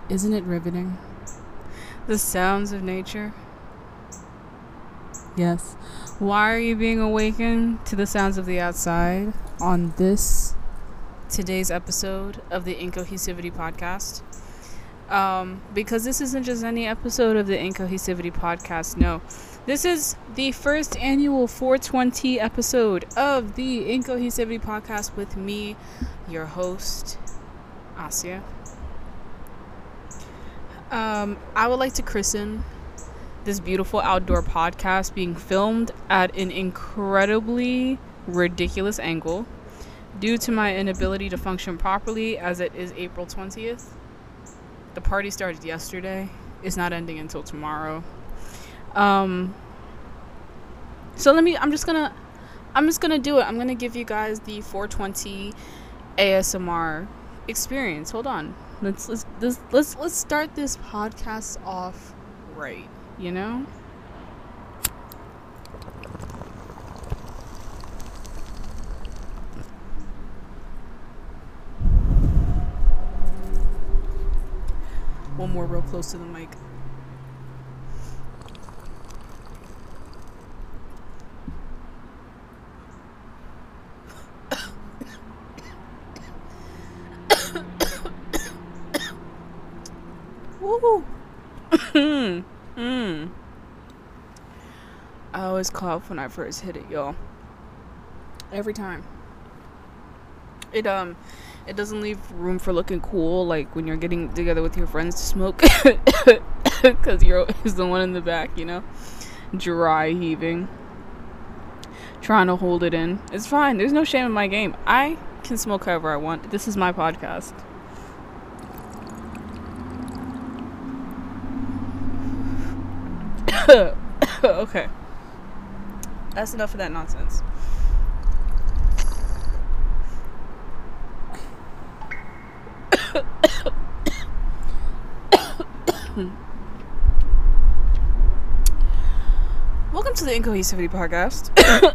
Isn't it riveting? The sounds of nature. Yes. Why are you being awakened to the sounds of the outside On this today's episode of the Incohesivity podcast? Because this isn't just any episode of the Incohesivity podcast. No, this is the first annual 420 episode of the Incohesivity podcast with me, your host, Asya. I would like to christen this beautiful outdoor podcast being filmed at an incredibly ridiculous angle due to my inability to function properly, as it is April 20th. The party started yesterday. It's not ending until tomorrow. I'm just gonna do it. I'm gonna give you guys the 420 ASMR experience. Hold on. Let's start this podcast off right, you know? One more real close to the mic. Woo! I always cough when I first hit it, y'all. Every time. It doesn't leave room for looking cool, like when you're getting together with your friends to smoke, because you're always the one in the back, you know, dry heaving, trying to hold it in. It's fine. There's no shame in my game. I can smoke however I want. This is my podcast. Okay, that's enough of that nonsense. Welcome to the Incohesivity podcast.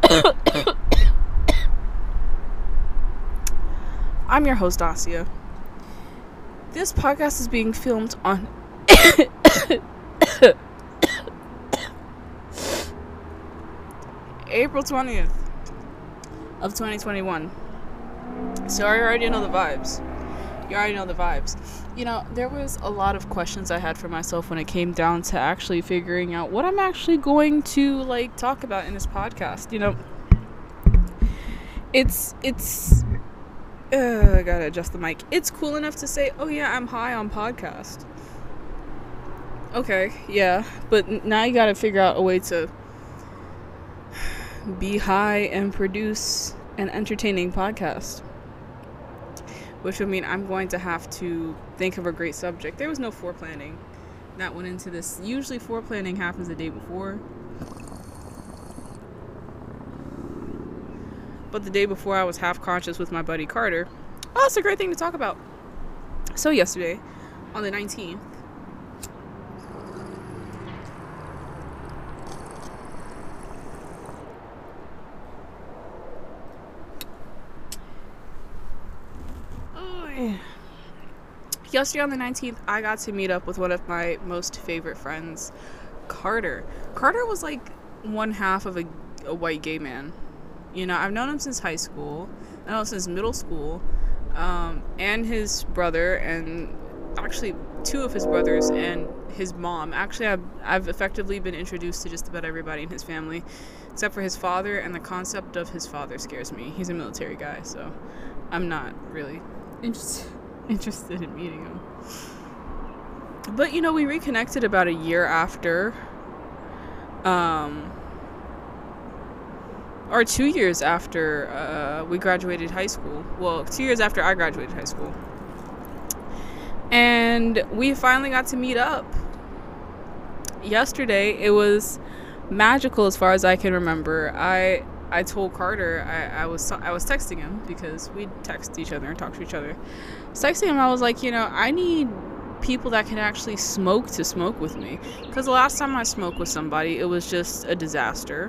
I'm your host, Asya. This podcast is being filmed on April 20th of 2021. So I already know the vibes. You already know the vibes. You know, there was a lot of questions I had for myself when it came down to actually figuring out what I'm actually going to, like, talk about in this podcast. You know, I gotta adjust the mic. It's cool enough to say, oh yeah, I'm high on podcast. Okay, yeah, but now you gotta figure out a way to be high and produce an entertaining podcast, which would mean I'm going to have to think of a great subject. There was no foreplanning that went into this. Usually foreplanning happens the day before, but the day before I was half conscious with my buddy Carter. Oh, it's a great thing to talk about. So yesterday, on the 19th, on the 19th, I got to meet up with one of my most favorite friends, Carter. Carter was like one half of a white gay man. You know, I've known him since high school. I know him since middle school. And his brother, and actually two of his brothers and his mom. Actually, I've effectively been introduced to just about everybody in his family, except for his father, and the concept of his father scares me. He's a military guy, so I'm not really interested in meeting him. But, you know, we reconnected about a year after, or 2 years after we graduated high school. Well, 2 years after I graduated high school. And we finally got to meet up yesterday. It was magical as far as I can remember. I told Carter, I was texting him, because we text each other and talk to each other. I was texting him, I was like, you know, I need people that can actually smoke to smoke with me, because the last time I smoked with somebody, it was just a disaster.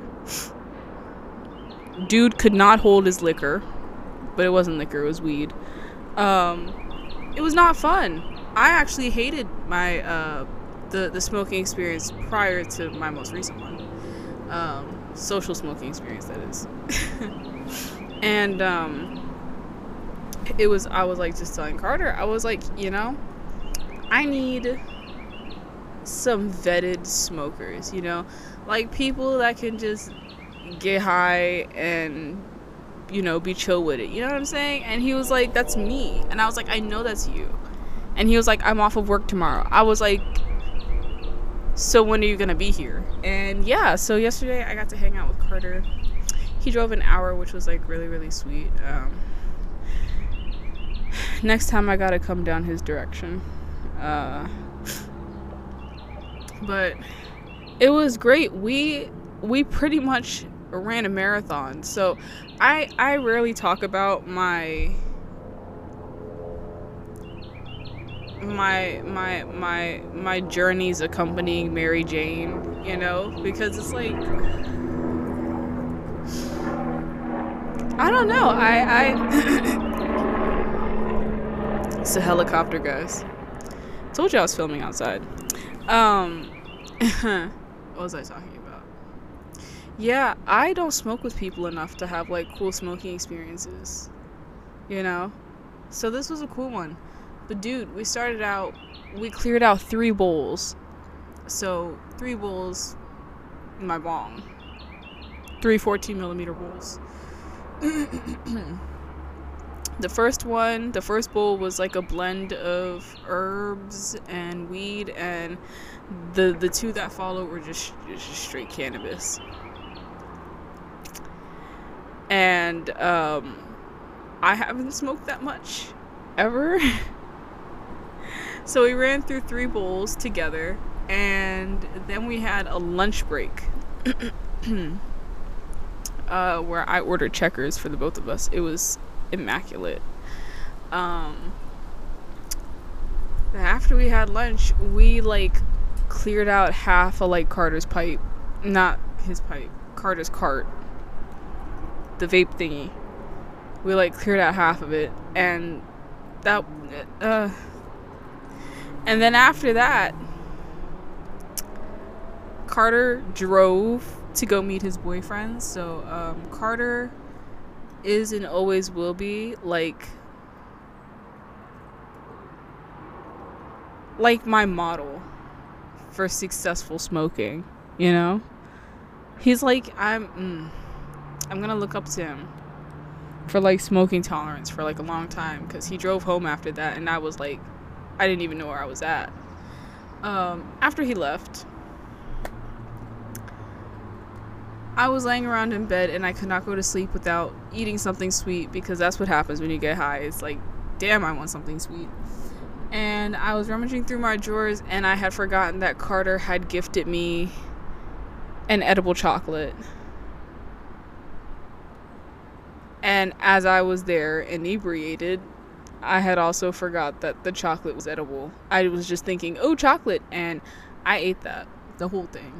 Dude could not hold his liquor, but it wasn't liquor, it was weed. It was not fun. I actually hated my the smoking experience prior to my most recent one. Social smoking experience, that is. And I was like just telling Carter, I was like, I need some vetted smokers, like people that can just get high and be chill with it, you know what I'm saying? And he was like, that's me. And I was like, I know that's you. And he was like, I'm off of work tomorrow. I was like, so when are you gonna be here? And yeah, so yesterday I got to hang out with Carter. He drove an hour, which was like really, really sweet. Next time I gotta come down his direction. But it was great. We pretty much ran a marathon. So I rarely talk about my journeys accompanying Mary Jane, because it's like, I don't know. It's a helicopter, guys. Told you I was filming outside. What was I talking about? Yeah, I don't smoke with people enough to have like cool smoking experiences, so this was a cool one. But dude, we cleared out 3 bowls. So 3 bowls in my bong, 3 14mm bowls. The first bowl was like a blend of herbs and weed, and the 2 that followed were just straight cannabis. And I haven't smoked that much ever. So we ran through 3 bowls together, and then we had a lunch break where I ordered Checkers for the both of us. It was immaculate. After we had lunch, we like cleared out half of like Carter's pipe. Not his pipe, Carter's cart. The vape thingy. We like cleared out half of it, and that and then after that, Carter drove to go meet his boyfriend. So Carter is and always will be like my model for successful smoking, He's like, I'm gonna look up to him for like smoking tolerance for like a long time, because he drove home after that and I was like, I didn't even know where I was at. After he left, I was laying around in bed and I could not go to sleep without eating something sweet, because that's what happens when you get high. It's like, damn, I want something sweet. And I was rummaging through my drawers, and I had forgotten that Carter had gifted me an edible chocolate. And as I was there inebriated, I had also forgot that the chocolate was edible. I was just thinking, oh, chocolate, and I ate that, the whole thing.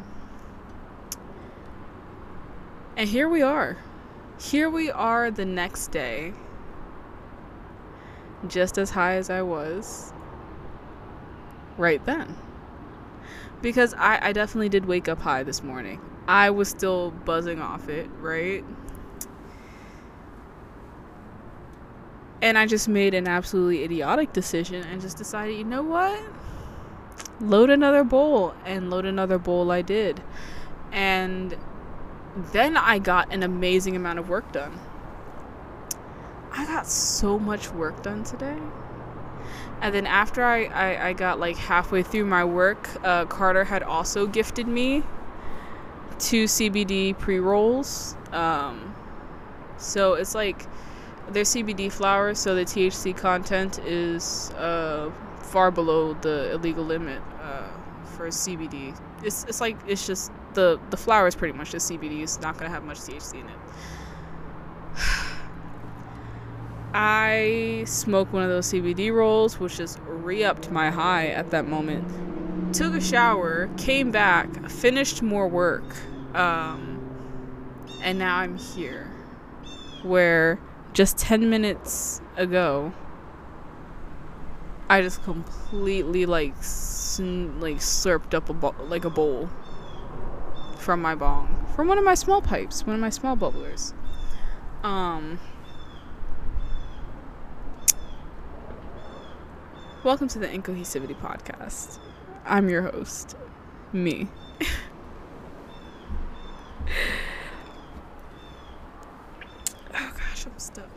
And here we are. Here we are the next day, just as high as I was right then. Because I definitely did wake up high this morning. I was still buzzing off it, right? And I just made an absolutely idiotic decision and just decided, you know what? Load another bowl. And load another bowl I did. And then I got an amazing amount of work done. I got so much work done today. And then after I got like halfway through my work, Carter had also gifted me 2 CBD pre-rolls. So it's like, they're CBD flowers, so the THC content is far below the illegal limit for CBD. It's just the flower is pretty much just CBD. It's not gonna have much THC in it. I smoked one of those CBD rolls, which just re-upped my high at that moment. Took a shower, came back, finished more work, and now I'm here, where just 10 minutes ago I just completely like slurped up a bowl from my bong, from one of my small pipes, one of my small bubblers. Welcome to the Incohesivity Podcast. I'm your host, me. Oh gosh, I'm stuck.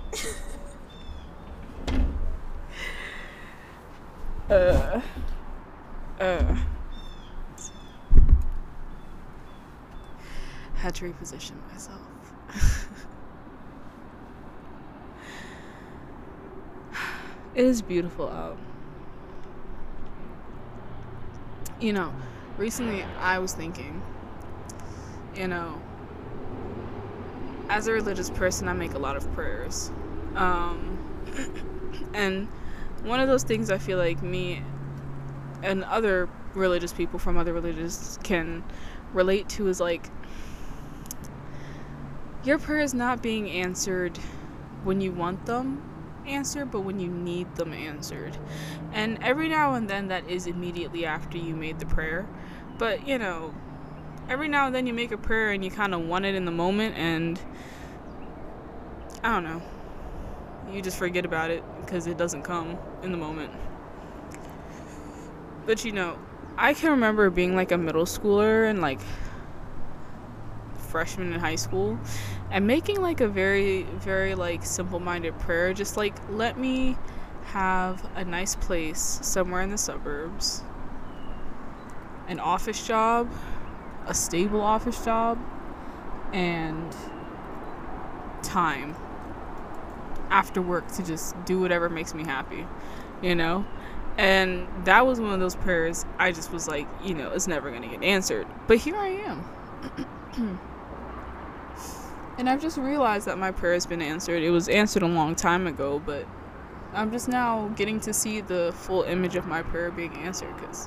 Had to reposition myself. It is beautiful out. You know, recently I was thinking, as a religious person, I make a lot of prayers. And one of those things I feel like me and other religious people from other religions can relate to is like, your prayers not being answered when you want them answered, but when you need them answered. And every now and then that is immediately after you made the prayer. But, every now and then you make a prayer and you kind of want it in the moment, and I don't know, you just forget about it because it doesn't come in the moment. But I can remember being like a middle schooler and like freshman in high school and making like a very, very like simple-minded prayer, just like, let me have a nice place somewhere in the suburbs, an office job, a stable office job, and time after work to just do whatever makes me happy, and that was one of those prayers I just was like, it's never gonna get answered, but here I am. And I've just realized that my prayer has been answered. It was answered a long time ago, but I'm just now getting to see the full image of my prayer being answered, because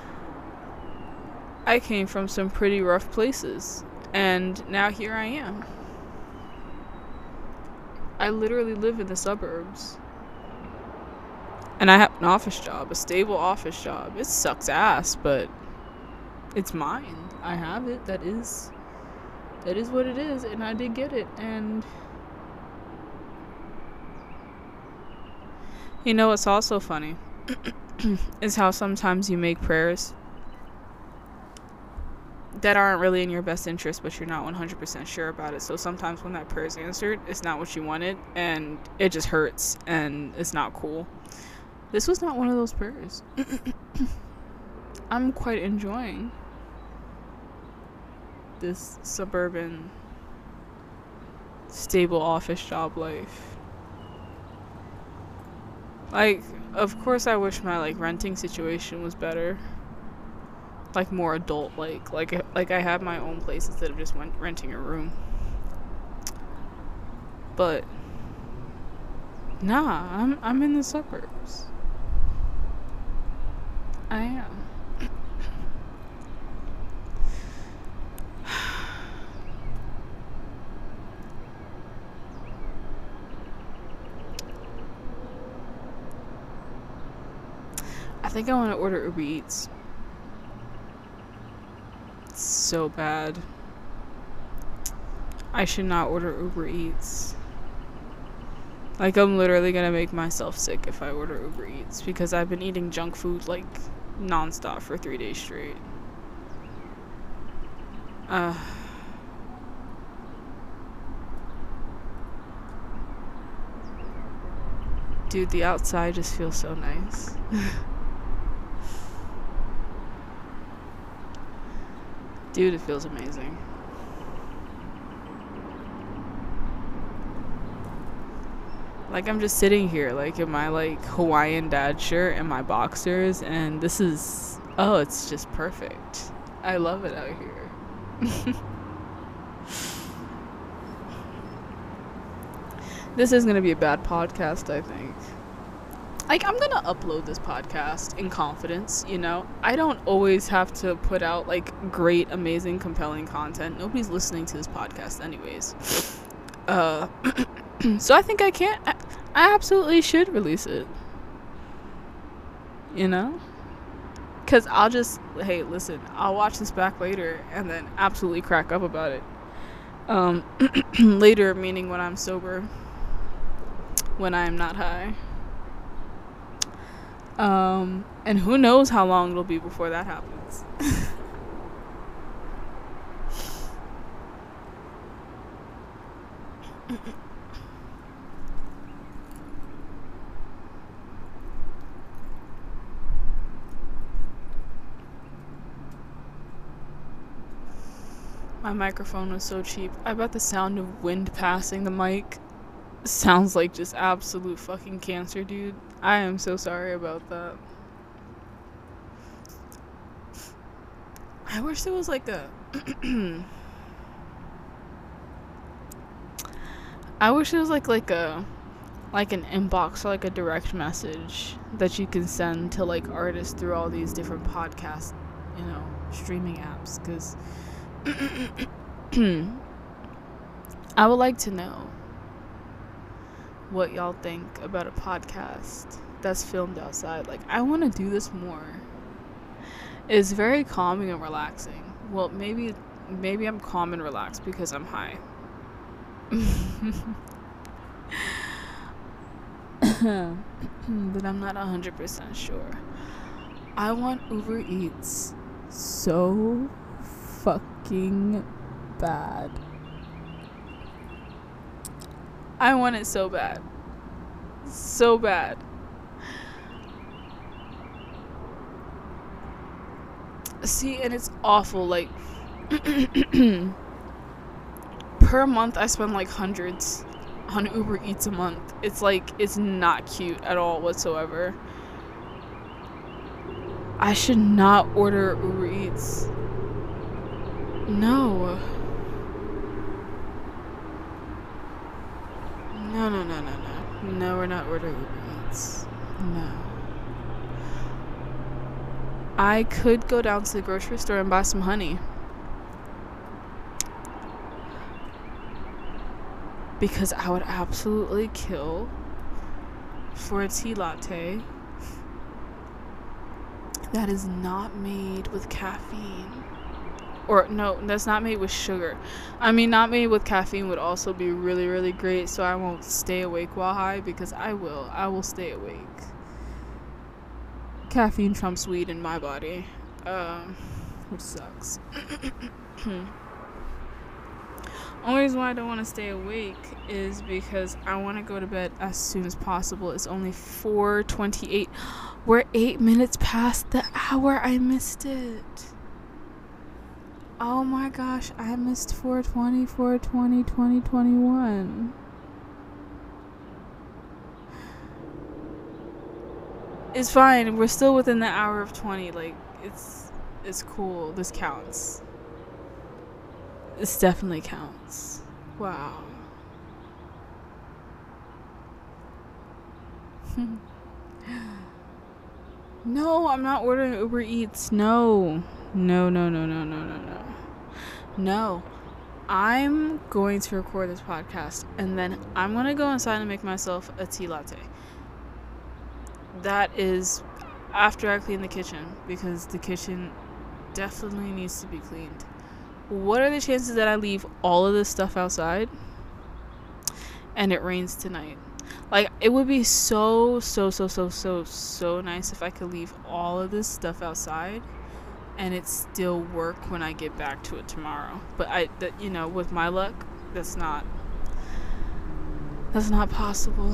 I came from some pretty rough places, and now here I am. I literally live in the suburbs, and I have an office job, a stable office job. It sucks ass, but it's mine. I have it. That is what it is, and I did get it. And what's also funny is how sometimes you make prayers that aren't really in your best interest, but you're not 100% sure about it. So sometimes when that prayer is answered, it's not what you wanted, and it just hurts, and it's not cool. This was not one of those prayers. I'm quite enjoying this suburban stable office job life. Like, of course I wish my like renting situation was better, like more adult, like I have my own place instead of just renting a room. But nah, I'm in the suburbs. I am. I think I want to order Uber Eats. It's so bad. I should not order Uber Eats. Like, I'm literally gonna make myself sick if I order Uber Eats, because I've been eating junk food like nonstop for 3 days straight. Dude, the outside just feels so nice. Dude, it feels amazing. Like, I'm just sitting here, like, in my, like, Hawaiian dad shirt and my boxers, and this is, it's just perfect. I love it out here. This is gonna be a bad podcast, I think. Like, I'm gonna upload this podcast in confidence, I don't always have to put out, like, great, amazing, compelling content. Nobody's listening to this podcast anyways. So I think I absolutely should release it. you know? Because I'll just, hey, listen, I'll watch this back later and then absolutely crack up about it. Later, meaning when I'm sober, when I'm not high. And who knows how long it'll be before that happens. My microphone was so cheap. I bet the sound of wind passing the mic sounds like just absolute fucking cancer, dude. I am so sorry about that. I wish there was like a I wish there was like an inbox or like a direct message that you can send to like artists through all these different podcast, streaming apps, cuz I would like to know what y'all think about a podcast that's filmed outside. Like, I want to do this more. It's very calming and relaxing. Well, maybe I'm calm and relaxed because I'm high. But I'm not 100% sure. I want Uber Eats so fucking bad. I want it so bad. So bad. See, and it's awful. Like, per month I spend like hundreds on Uber Eats a month. It's like, it's not cute at all whatsoever. I should not order Uber Eats. No. No, we're not ordering Uber Eats. No. I could go down to the grocery store and buy some honey. Because I would absolutely kill for a tea latte that is not made with caffeine. Or, no, that's not made with sugar. I mean, not made with caffeine would also be really, really great, so I won't stay awake while high, because I will stay awake. Caffeine trumps weed in my body, which sucks. Only reason why I don't want to stay awake is because I want to go to bed as soon as possible. It's only 4:28. We're 8 minutes past the hour. I missed it. Oh my gosh, I missed 4:20, 2021. It's fine. We're still within the hour of 20. Like, it's cool. This counts. This definitely counts. Wow. No, I'm not ordering Uber Eats. No. No. I'm going to record this podcast, and then I'm going to go inside and make myself a tea latte. That is after I clean the kitchen, because the kitchen definitely needs to be cleaned. What are the chances that I leave all of this stuff outside and it rains tonight? Like, it would be so nice if I could leave all of this stuff outside and it still work when I get back to it tomorrow. But with my luck, that's not possible.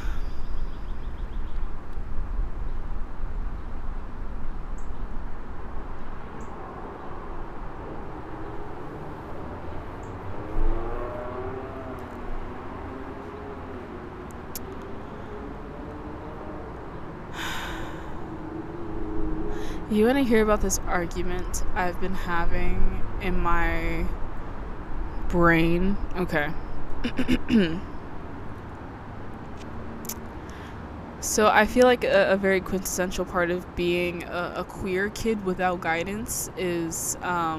You want to hear about this argument I've been having in my brain? Okay. So I feel like a very quintessential part of being a queer kid without guidance is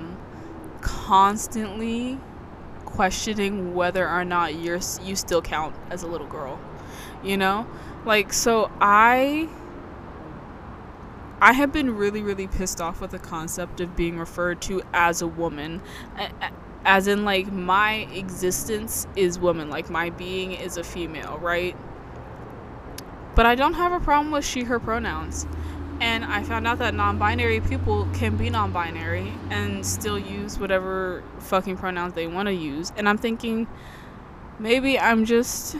constantly questioning whether or not you still count as a little girl. Like, so I I have been really, really pissed off with the concept of being referred to as a woman. As in, like, my existence is woman. Like, my being is a female, right? But I don't have a problem with she, her pronouns. And I found out that non-binary people can be non-binary and still use whatever fucking pronouns they want to use. And I'm thinking, maybe I'm just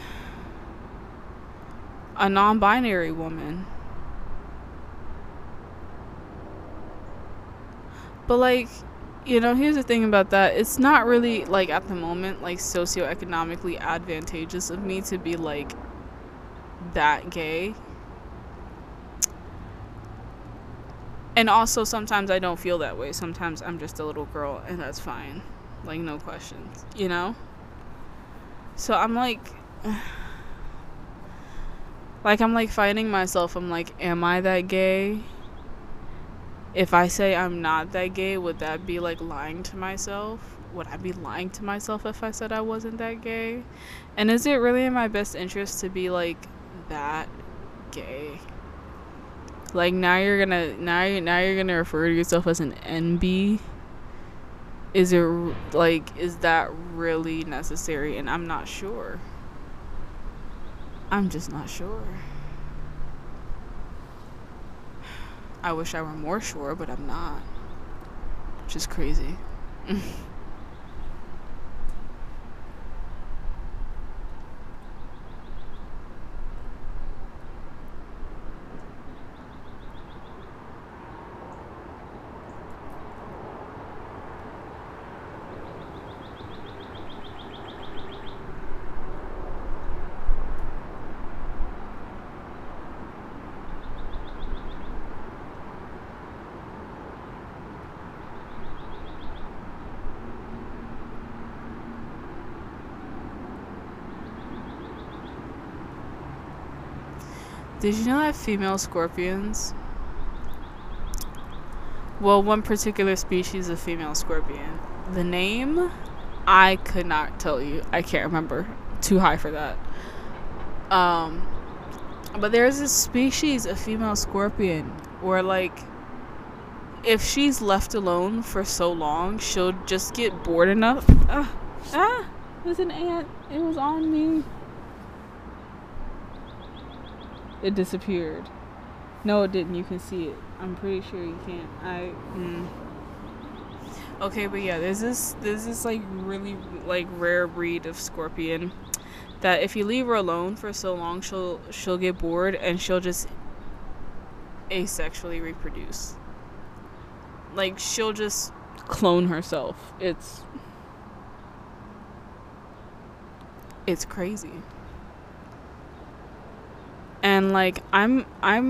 a non-binary woman. But, like, you know, here's the thing about that. It's not really, like, at the moment, like, socioeconomically advantageous of me to be, like, that gay. And also, sometimes I don't feel that way. Sometimes I'm just a little girl, and that's fine. Like, no questions, you know? So I'm, like... I'm, like, fighting myself. I'm, like, am I that gay? If I say I'm not that gay, would that be, like, lying to myself? Would I be lying to myself if I said I wasn't that gay? And is it really in my best interest to be, like, that gay? Like, now you're gonna refer to yourself as an NB? Is it, like, is that really necessary? And I'm not sure. I'm just not sure. I wish I were more sure, but I'm not. Which is crazy. Did you know that female scorpions... Well, one particular species of female scorpion. The name, I could not tell you. I can't remember. Too high for that. But there's this species of female scorpion where, like, if she's left alone for so long, she'll just get bored enough. There's an ant. It was on me. It disappeared. No, it didn't. You can see it. I'm pretty sure you can't. Okay, but yeah, there's this like really like rare breed of scorpion that if you leave her alone for so long, she'll get bored and she'll just asexually reproduce. Like, she'll just clone herself. It's crazy. And like I'm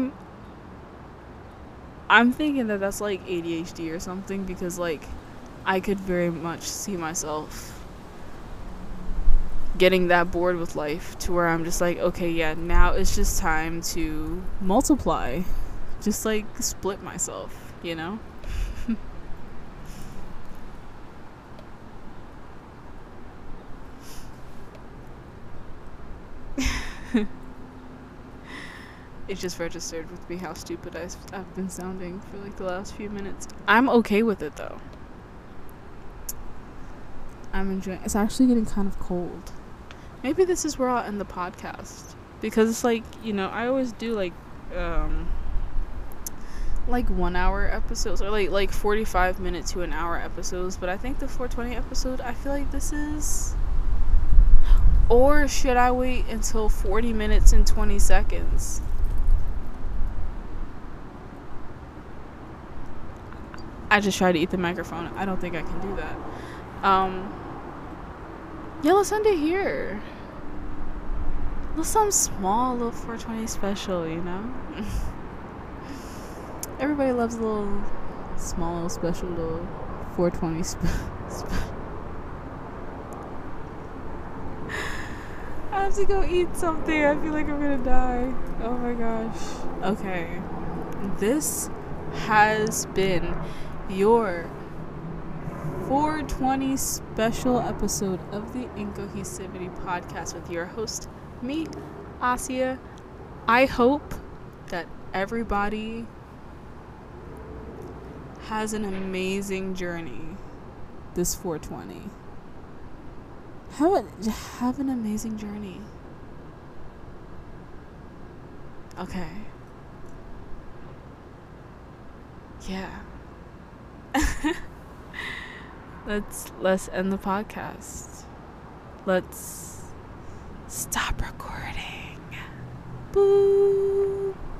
thinking that that's like ADHD or something, because like I could very much see myself getting that bored with life to where I'm just like, okay, yeah, now it's just time to multiply. Just like split myself, you know? It just registered with me how stupid I've been sounding for like the last few minutes. I'm okay with it though. I'm enjoying. It's actually getting kind of cold. Maybe this is where I'll end the podcast, because it's like, you know, I always do like 1 hour episodes, or like 45 minute to an hour episodes, but I think the 420 episode, I feel like this is. Or should I wait until 40 minutes and 20 seconds? I just tried to eat the microphone. I don't think I can do that. Yeah, let's end it here. Let's something small, a little 420 special, you know? Everybody loves a little small, little special, little 420 I have to go eat something. I feel like I'm gonna die. Oh my gosh. Okay. This has been your 420 special episode of the Incohesivity podcast with your host, me, Asia. I hope that everybody has an amazing journey. This 420. Have an amazing journey. Okay. Yeah. Let's end the podcast. Let's stop recording. Boo.